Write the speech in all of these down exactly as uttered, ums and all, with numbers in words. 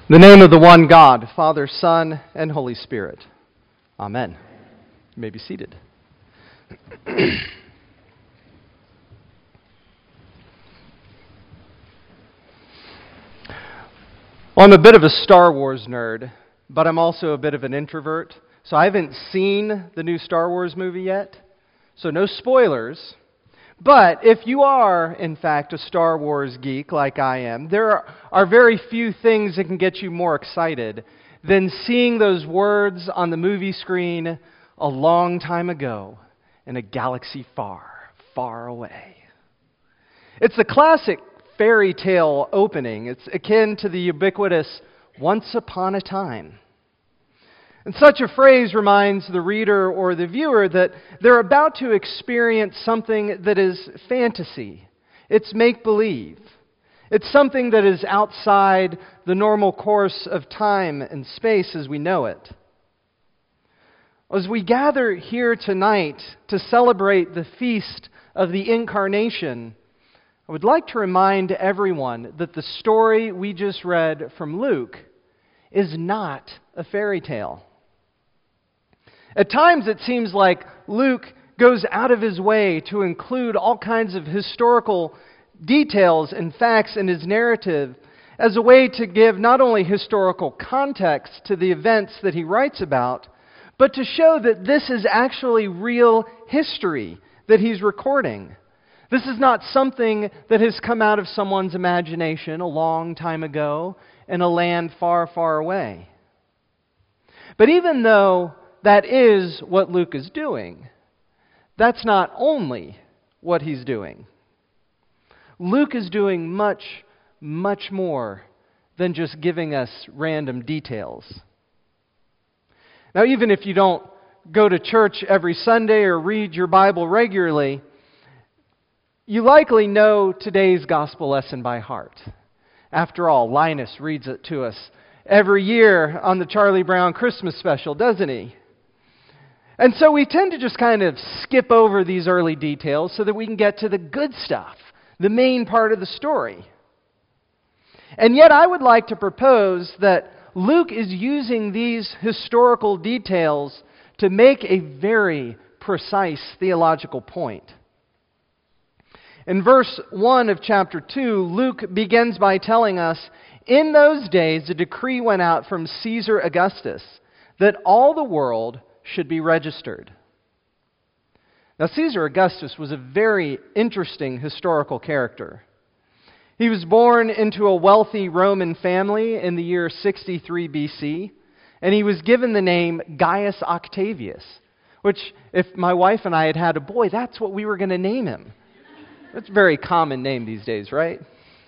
In the name of the one God, Father, Son, and Holy Spirit. Amen. You may be seated. Well, I'm a bit of a Star Wars nerd, but I'm also a bit of an introvert. So I haven't seen the new Star Wars movie yet, so no spoilers. But if you are, in fact, a Star Wars geek like I am, there are, are very few things that can get you more excited than seeing those words on the movie screen a long time ago in a galaxy far, far away. It's the classic fairy tale opening. It's akin to the ubiquitous "Once Upon a Time." And such a phrase reminds the reader or the viewer that they're about to experience something that is fantasy. It's make-believe. It's something that is outside the normal course of time and space as we know it. As we gather here tonight to celebrate the feast of the Incarnation, I would like to remind everyone that the story we just read from Luke is not a fairy tale. At times it seems like Luke goes out of his way to include all kinds of historical details and facts in his narrative as a way to give not only historical context to the events that he writes about, but to show that this is actually real history that he's recording. This is not something that has come out of someone's imagination a long time ago in a land far, far away. But even though that is what Luke is doing, that's not only what he's doing. Luke is doing much, much more than just giving us random details. Now, even if you don't go to church every Sunday or read your Bible regularly, you likely know today's gospel lesson by heart. After all, Linus reads it to us every year on the Charlie Brown Christmas special, doesn't he? And so we tend to just kind of skip over these early details so that we can get to the good stuff, the main part of the story. And yet I would like to propose that Luke is using these historical details to make a very precise theological point. In verse one of chapter two, Luke begins by telling us, "In those days a decree went out from Caesar Augustus that all the world should be registered." Now, Caesar Augustus was a very interesting historical character. He was born into a wealthy Roman family in the year sixty-three B C, and he was given the name Gaius Octavius, which, if my wife and I had had a boy, that's what we were going to name him. That's a very common name these days, right?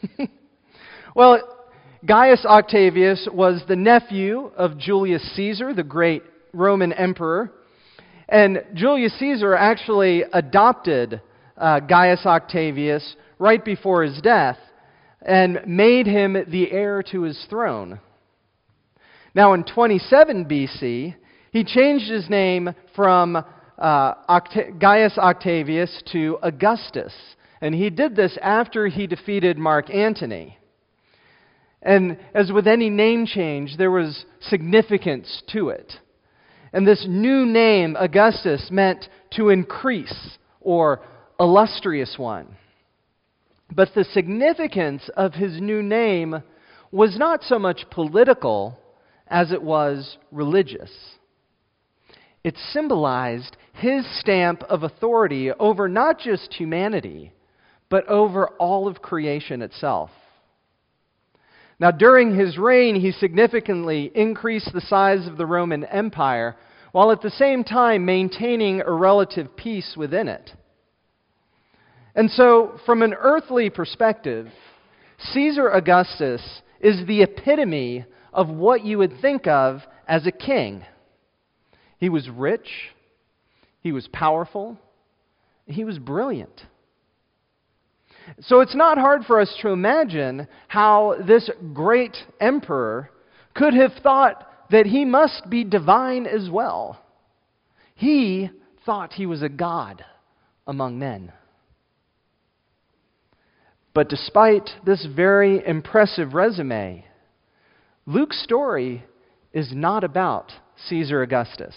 Well, Gaius Octavius was the nephew of Julius Caesar, the great Roman emperor. And Julius Caesar actually adopted uh, Gaius Octavius right before his death and made him the heir to his throne. Now in twenty-seven B C, he changed his name from uh, Oct- Gaius Octavius to Augustus. And he did this after he defeated Mark Antony. And as with any name change, there was significance to it. And this new name, Augustus, meant to increase or illustrious one. But the significance of his new name was not so much political as it was religious. It symbolized his stamp of authority over not just humanity, but over all of creation itself. Now, during his reign, he significantly increased the size of the Roman Empire, while at the same time maintaining a relative peace within it. And so, from an earthly perspective, Caesar Augustus is the epitome of what you would think of as a king. He was rich, he was powerful, he was brilliant. So it's not hard for us to imagine how this great emperor could have thought that he must be divine as well. He thought he was a god among men. But despite this very impressive resume, Luke's story is not about Caesar Augustus.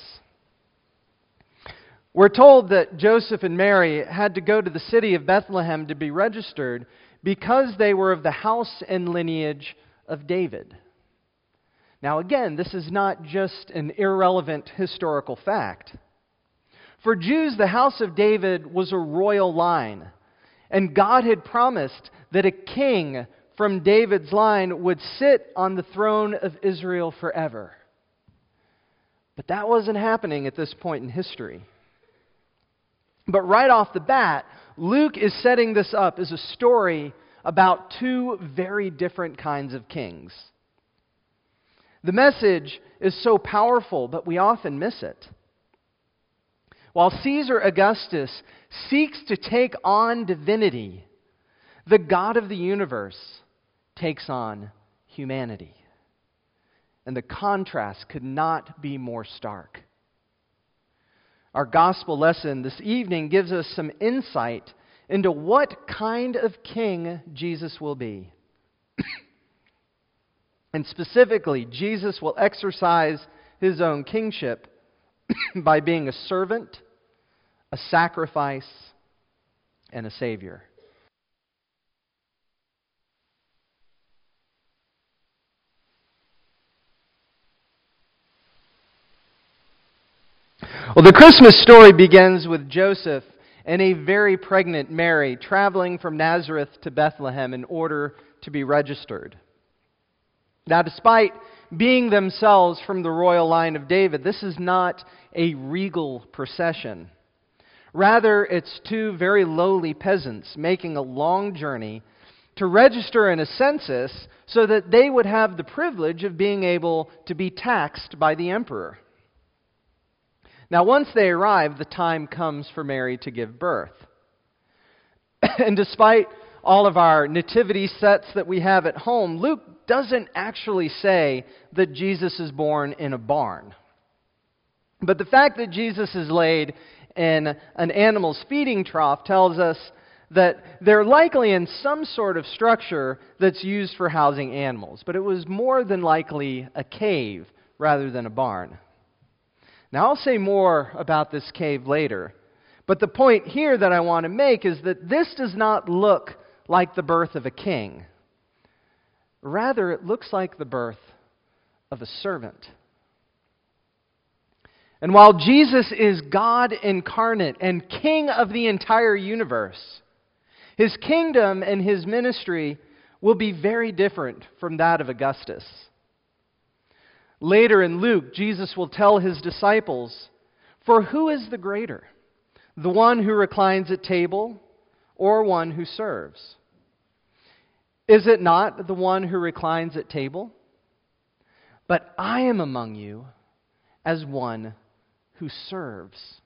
We're told that Joseph and Mary had to go to the city of Bethlehem to be registered because they were of the house and lineage of David. Now again, this is not just an irrelevant historical fact. For Jews, the house of David was a royal line, and God had promised that a king from David's line would sit on the throne of Israel forever. But that wasn't happening at this point in history. But right off the bat, Luke is setting this up as a story about two very different kinds of kings. The message is so powerful, but we often miss it. While Caesar Augustus seeks to take on divinity, the God of the universe takes on humanity. And the contrast could not be more stark. Our gospel lesson this evening gives us some insight into what kind of king Jesus will be. And specifically, Jesus will exercise his own kingship by being a servant, a sacrifice, and a savior. Well, the Christmas story begins with Joseph and a very pregnant Mary traveling from Nazareth to Bethlehem in order to be registered. Now, despite being themselves from the royal line of David, this is not a regal procession. Rather, it's two very lowly peasants making a long journey to register in a census so that they would have the privilege of being able to be taxed by the emperor. Now, once they arrive, the time comes for Mary to give birth. And despite all of our nativity sets that we have at home, Luke doesn't actually say that Jesus is born in a barn. But the fact that Jesus is laid in an animal's feeding trough tells us that they're likely in some sort of structure that's used for housing animals. But it was more than likely a cave rather than a barn. Now, I'll say more about this cave later, but the point here that I want to make is that this does not look like the birth of a king. Rather, it looks like the birth of a servant. And while Jesus is God incarnate and King of the entire universe, his kingdom and his ministry will be very different from that of Augustus. Later in Luke, Jesus will tell his disciples, "For who is the greater, the one who reclines at table or one who serves? Is it not the one who reclines at table? But I am among you as one who serves."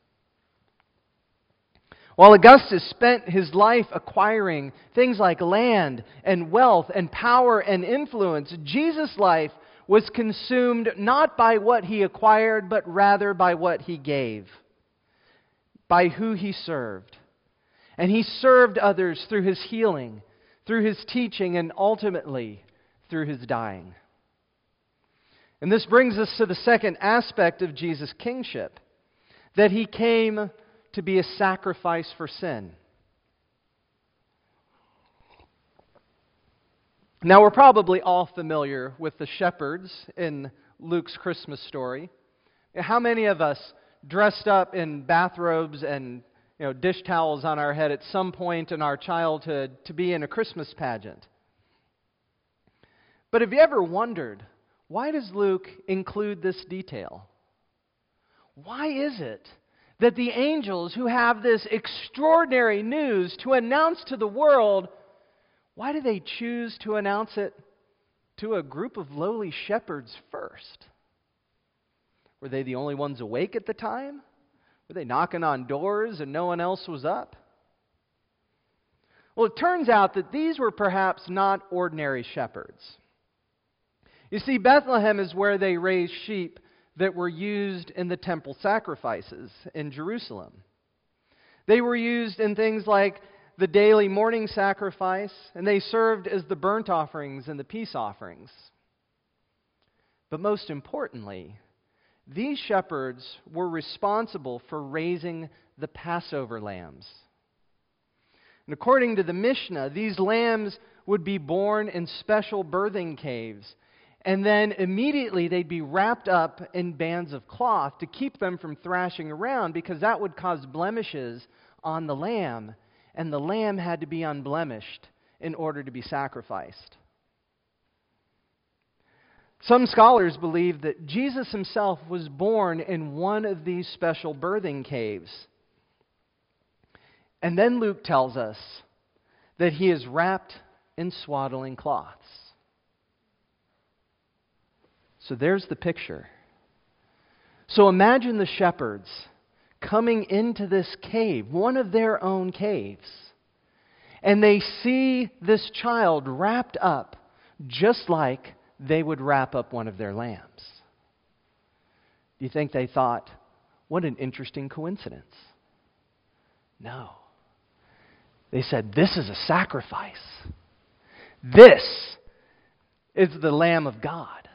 While Augustus spent his life acquiring things like land and wealth and power and influence, Jesus' life was consumed not by what he acquired, but rather by what he gave, by who he served. And he served others through his healing, through his teaching, and ultimately through his dying. And this brings us to the second aspect of Jesus' kingship, that he came to be a sacrifice for sin. Now, we're probably all familiar with the shepherds in Luke's Christmas story. How many of us dressed up in bathrobes and you know, dish towels on our head at some point in our childhood to be in a Christmas pageant? But have you ever wondered, why does Luke include this detail? Why is it that the angels who have this extraordinary news to announce to the world, why do they choose to announce it to a group of lowly shepherds first? Were they the only ones awake at the time? Were they knocking on doors and no one else was up? Well, it turns out that these were perhaps not ordinary shepherds. You see, Bethlehem is where they raised sheep that were used in the temple sacrifices in Jerusalem. They were used in things like the daily morning sacrifice, and they served as the burnt offerings and the peace offerings. But most importantly, these shepherds were responsible for raising the Passover lambs. And according to the Mishnah, these lambs would be born in special birthing caves, and then immediately they'd be wrapped up in bands of cloth to keep them from thrashing around, because that would cause blemishes on the lamb, and the lamb had to be unblemished in order to be sacrificed. Some scholars believe that Jesus himself was born in one of these special birthing caves. And then Luke tells us that he is wrapped in swaddling cloths. So there's the picture. So imagine the shepherds coming into this cave, one of their own caves, and they see this child wrapped up just like they would wrap up one of their lambs. Do you think they thought, what an interesting coincidence? No. They said, this is a sacrifice. This is the Lamb of God.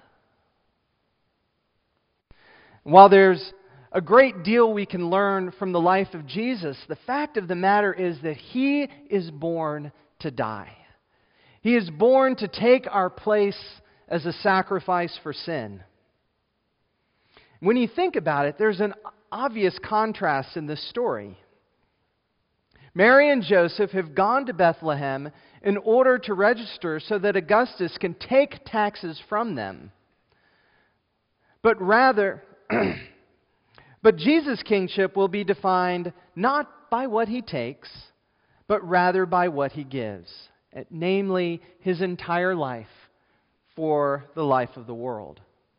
While there's a great deal we can learn from the life of Jesus, the fact of the matter is that He is born to die. He is born to take our place as a sacrifice for sin. When you think about it, there's an obvious contrast in this story. Mary and Joseph have gone to Bethlehem in order to register so that Augustus can take taxes from them. But rather, but Jesus' kingship will be defined not by what He takes, but rather by what He gives, namely His entire life for the life of the world.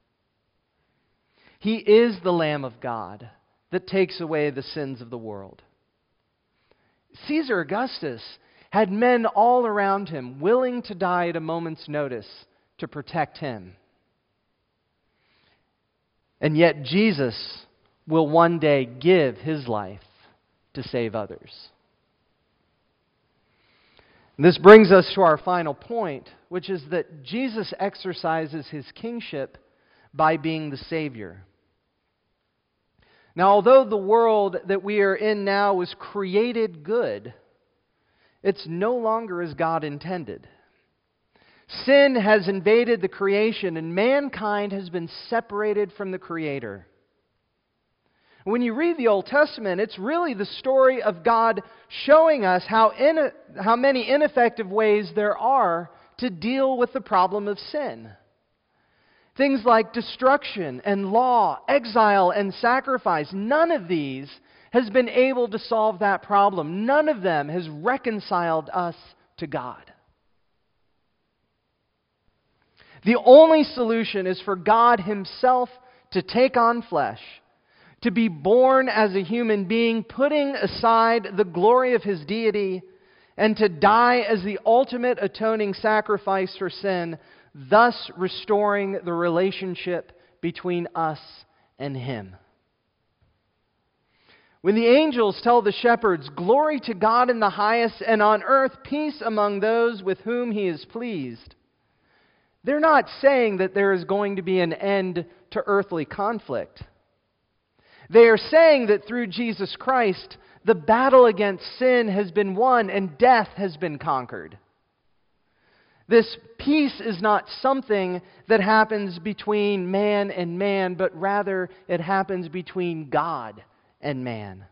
He is the Lamb of God that takes away the sins of the world. Caesar Augustus had men all around him willing to die at a moment's notice to protect him. And yet Jesus will one day give His life to save others. This brings us to our final point, which is that Jesus exercises His kingship by being the Savior. Now, although the world that we are in now was created good, it's no longer as God intended. Sin has invaded the creation, and mankind has been separated from the Creator. When you read the Old Testament, it's really the story of God showing us how, in, how many ineffective ways there are to deal with the problem of sin. Things like destruction and law, exile and sacrifice. None of these has been able to solve that problem. None of them has reconciled us to God. The only solution is for God Himself to take on flesh, to be born as a human being, putting aside the glory of His deity, and to die as the ultimate atoning sacrifice for sin, thus restoring the relationship between us and Him. When the angels tell the shepherds, "Glory to God in the highest, and on earth peace among those with whom He is pleased," they're not saying that there is going to be an end to earthly conflict. They are saying that through Jesus Christ, the battle against sin has been won and death has been conquered. This peace is not something that happens between man and man, but rather it happens between God and man.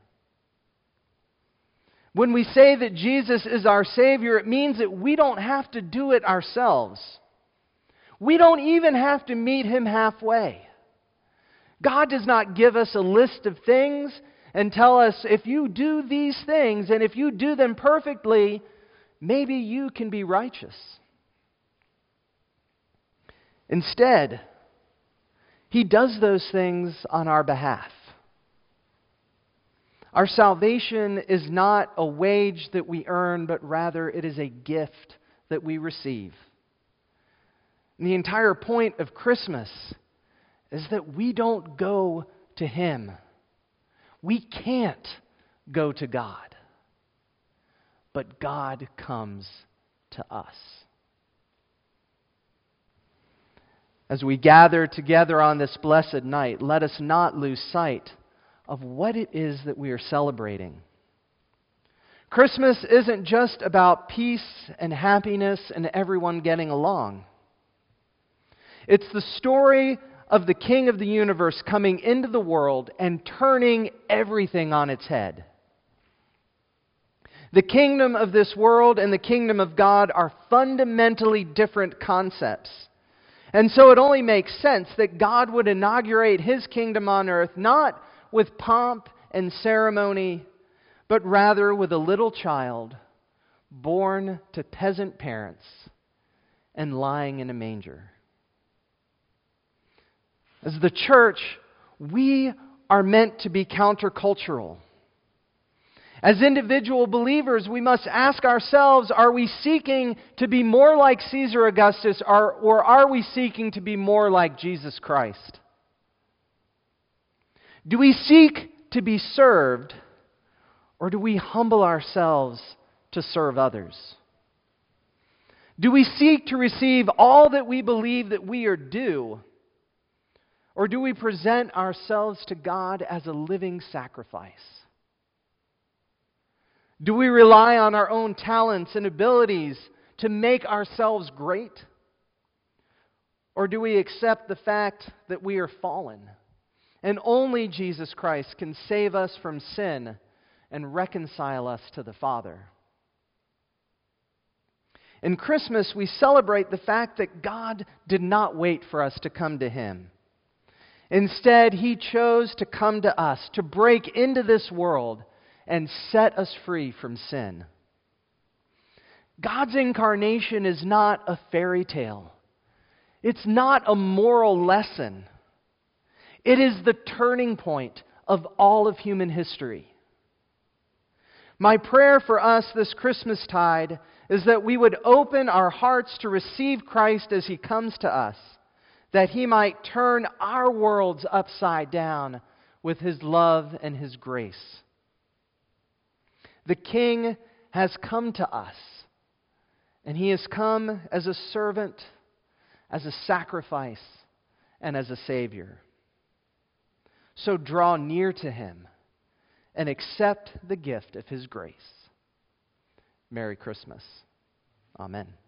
When we say that Jesus is our Savior, it means that we don't have to do it ourselves. We don't even have to meet Him halfway. God does not give us a list of things and tell us, if you do these things and if you do them perfectly, maybe you can be righteous. Instead, He does those things on our behalf. Our salvation is not a wage that we earn, but rather it is a gift that we receive. And the entire point of Christmas is that we don't go to Him. We can't go to God. But God comes to us. As we gather together on this blessed night, let us not lose sight of what it is that we are celebrating. Christmas isn't just about peace and happiness and everyone getting along. It's the story of the King of the universe coming into the world and turning everything on its head. The kingdom of this world and the kingdom of God are fundamentally different concepts. And so it only makes sense that God would inaugurate His kingdom on earth not with pomp and ceremony, but rather with a little child born to peasant parents and lying in a manger. As the church, we are meant to be countercultural. As individual believers, we must ask ourselves, are we seeking to be more like Caesar Augustus, or, or are we seeking to be more like Jesus Christ? Do we seek to be served, or do we humble ourselves to serve others? Do we seek to receive all that we believe that we are due, or do we present ourselves to God as a living sacrifice? Do we rely on our own talents and abilities to make ourselves great? Or do we accept the fact that we are fallen and only Jesus Christ can save us from sin and reconcile us to the Father? In Christmas, we celebrate the fact that God did not wait for us to come to Him. Instead, He chose to come to us, to break into this world and set us free from sin. God's incarnation is not a fairy tale. It's not a moral lesson. It is the turning point of all of human history. My prayer for us this Christmastide is that we would open our hearts to receive Christ as He comes to us, that He might turn our worlds upside down with His love and His grace. The King has come to us, and He has come as a servant, as a sacrifice, and as a Savior. So draw near to Him and accept the gift of His grace. Merry Christmas. Amen.